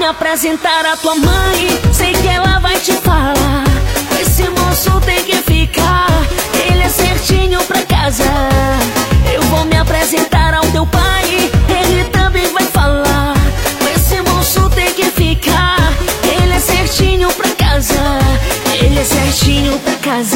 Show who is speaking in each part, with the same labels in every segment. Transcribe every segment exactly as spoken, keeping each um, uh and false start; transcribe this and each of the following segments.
Speaker 1: apresentar a tua mãe, sei que ela vai te falar. Esse moço tem que ficar, ele é certinho pra casa. Eu vou me apresentar ao teu pai, ele também vai falar. Esse moço tem que ficar, ele é certinho pra casa. Ele é certinho pra casa.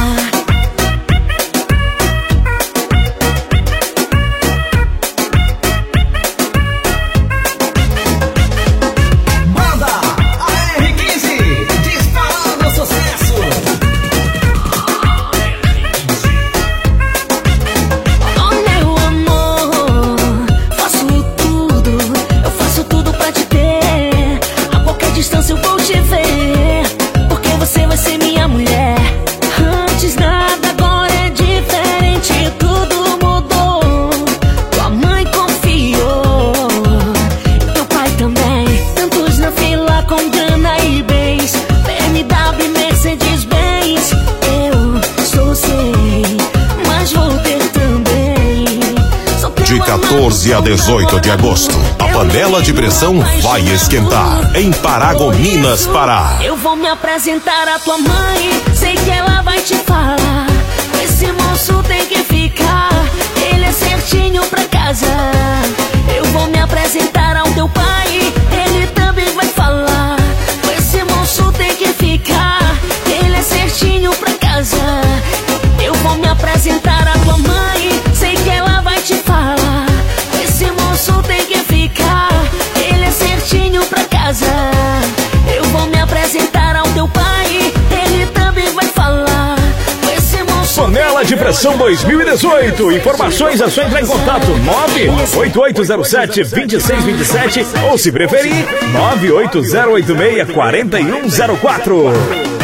Speaker 2: De quatorze a dezoito de agosto, a panela de pressão vai esquentar em Paragominas, Pará.
Speaker 1: Eu vou me apresentar a tua mãe, sei que ela vai te falar. Esse moço tem que ficar, ele é certinho pra casa. Eu vou me apresentar ao teu pai, ele também vai falar. Esse moço tem que ficar, ele é certinho pra casa. Eu vou me apresentar a tua mãe, sei que ela vai te falar. Esse moço tem que ficar, ele é certinho pra casa. Eu vou me apresentar ao teu pai, ele também vai falar. Esse moço
Speaker 3: Panela de Pressão dois mil e dezoito. Informações é só entrar em contato nove oito oito zero sete, dois seis dois sete ou, se preferir, nove oito zero oito seis, quatro um zero quatro.